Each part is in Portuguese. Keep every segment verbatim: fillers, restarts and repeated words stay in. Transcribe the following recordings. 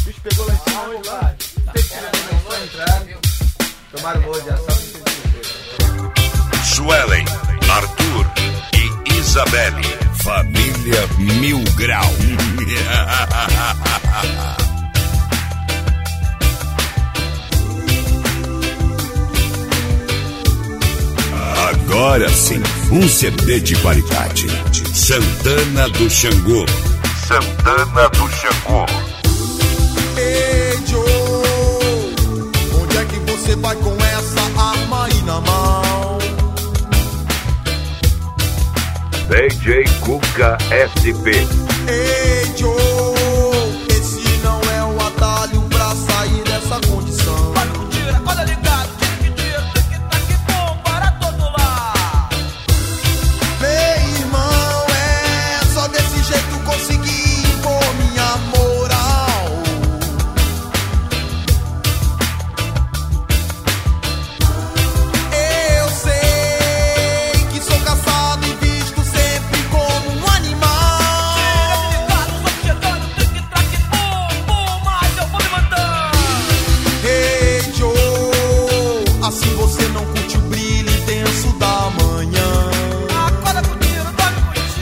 bicho pegou lá em cima hoje lá. Tem que tirar a entrada. Tomaram molho de assado. Suelen, Arthur e Isabelle. Família Mil Grau. Agora sim, um C D de qualidade. Santana do Xangô. Santana do Xangô. Ei, Joe, onde é que você vai com essa arma aí na mão? D J Cuca S P. Ei, Joe, esse não é o atalho pra sair dessa condição. Olha o tira, olha ligado, tira que tira, que tá que bom para todo lado. Meu irmão, é só desse jeito conseguir impor minha moral. Eu sei que sou caçado e visto sempre como um animal. Tira ligado, só chegando, tem que tá que bom, bom, mas eu vou levantar. Ei, Joe, assim você não curte o brilho intenso da manhã. Acorda com o tiro, dorme com o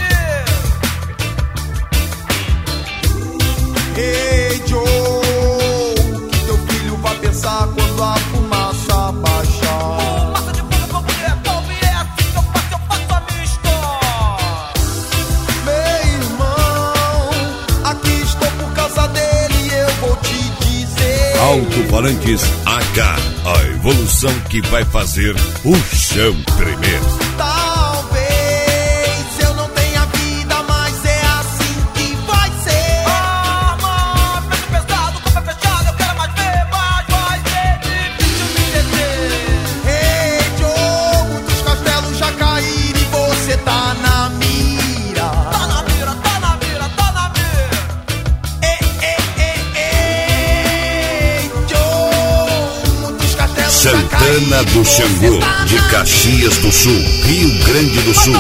tiro. Ei, Joe, o que teu filho vai pensar quando a fumaça baixar? Massa de fogo com mulher, ouve é assim que eu faço, eu faço a minha história. Meu irmão, aqui estou por causa dele e eu vou te dizer. Alto-falantes A K, a evolução que vai fazer o chão tremer. Talvez eu não tenha vida, mas é assim que vai ser. Arma, peso pesado, com pé fechado, eu quero mais ver, mas vai ser difícil me deter. Ei, Joe, muitos castelos já caíram e você tá na mira. Tá na mira, tá na mira, tá na mira. Ei, ei, ei, ei, Joe, muitos castelos já caíram. Santana do Xangô, de Caxias do Sul, Rio Grande do Sul.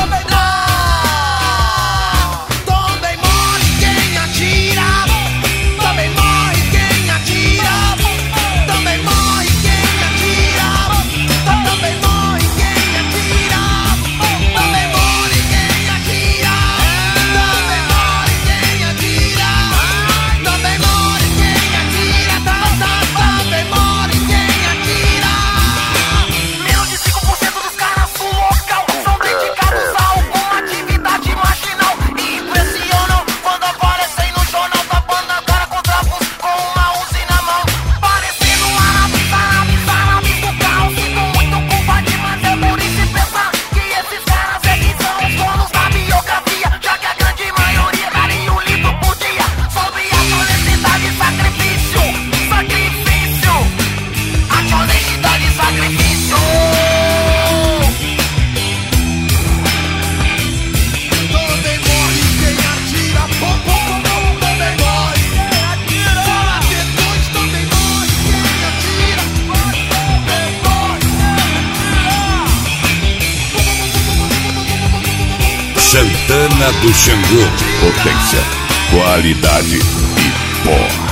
Também morre quem atira. Também morre quem atira. Também morre quem atira. Também morre quem atira. Também morre quem atira. Também morre quem atira. Também morre quem atira. Também morre quem atira. Menos de cinco por cento dos caras do local são dedicados a alguma atividade marginal. E impressionam quando aparecem no jornal da banda cara com trapos com uma uzi na mão. Parecendo árabes, árabes, árabes do caos. Sinto muito culpa de fazer por isso e pensar que esses caras é que são os donos da biografia. Já que a grande maioria daria um livro por dia sobre a honestidade e sacrifício. Sacrifício. A honestidade e sacrifício. Também morre quem atira. Pom, pom, pom, pom. Também morre quem atira. Fala depois. Também morre quem atira. Também morre Santana do Xangô, potência, qualidade e pó.